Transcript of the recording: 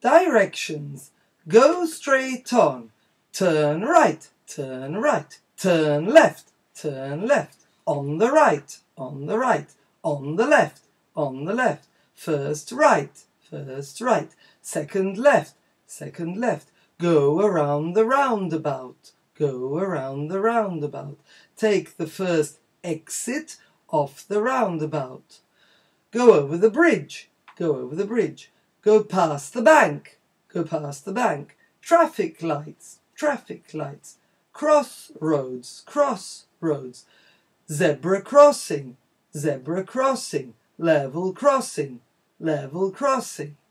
Directions. Go straight on. Turn right, turn right. Turn left, turn left. On the right, on the right. On the left, on the left. First right, first right. Second left, second left. Go around the roundabout. Go around the roundabout. Take the first exit off the roundabout. Go over the bridge. Go over the bridge. Go past the bank. Go past the bank. Traffic lights. Traffic lights. Crossroads. Crossroads. Zebra crossing. Zebra crossing. Level crossing. Level crossing.